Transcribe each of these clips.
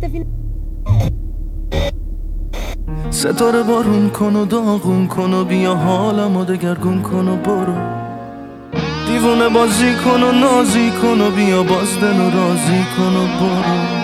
ستاره بارون کن و داغون کن و بیا حالمو دگرگون کن و برو، دیوونه بازی کن و نازی کن و بیا باز دل و راضی کن و برو.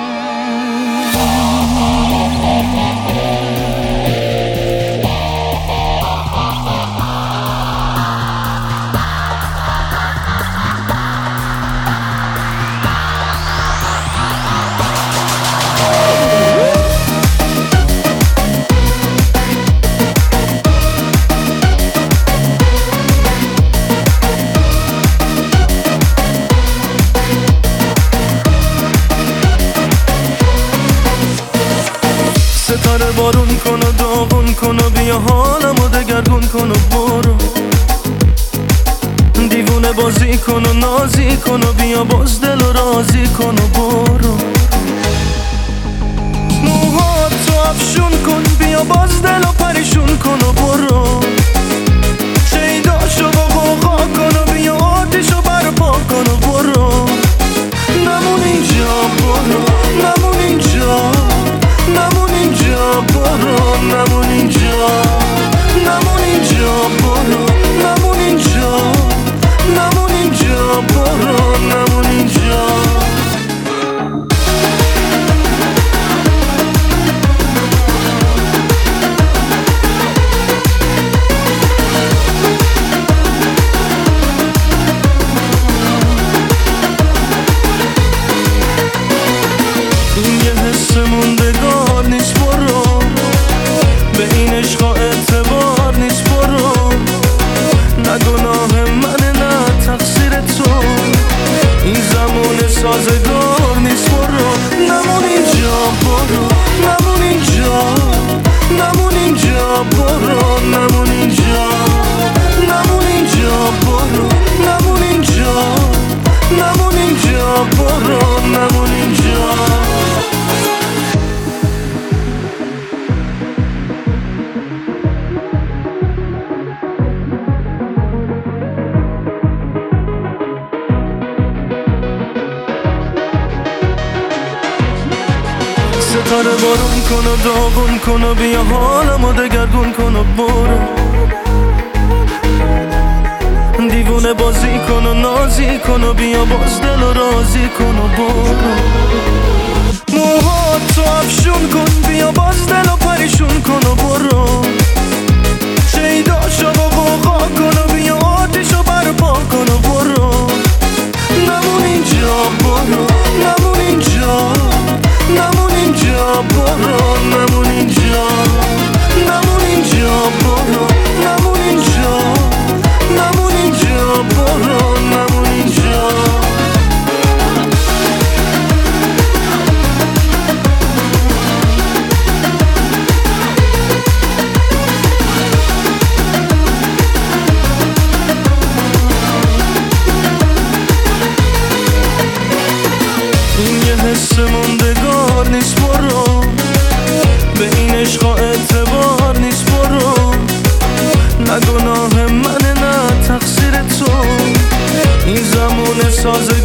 ستاره بارون کن و داغون کن و بیا حالمو دگرگون کن و برو، دیوونه بازی کن و نازی کن و بیا باز دل و راضی کن و برو. موهاتو افشون کن بیا باز دل و پریشون کن و برو، شیداشو با غوغا کن و بیا آتیشو برپا کن و برو. نمون اینجا برو، نمون اینجا، نمون اینجا برو، نمون اینجا، نمون اینجا برو، نمون اینجا، نمون اینجا برو، نمون اینجا. این یه حس موندگار نیست برو، به این عشقا اعتبار نیست برو، نه گناه منه نه تقصیر تو، این زمان سازگار نیست برو. نمون اینجا برو، نمون اینجا، نمون اینجا برو، نمون اینجا، نمون اینجا برو، نمون اینجا، نمون اینجا برو، نمون اینجا. ستاره بارون کن و داغون کن و بیا حالمو دگرگون کن و برو، دیوونه بازی کن و نازی کن و بیا باز دل و راضی کن و برو. موهاتو افشون کن بیا باز دل و پریشون کن و برو، شیداشو با غوغا کن و بیا آتیشو برپا کن و برو. نمون اینجا برو، نمون اینجا، نمون اینجا برو، نمون اینجا، نمون اینجا برو، نمون اینجا، نمون اینجا برو، نمون اینجا. این یه حس موندگار نیست برو، به این عشقا اعتبار نیست برو، نه گناه منه نه تقصیر تو، این زمان سازگار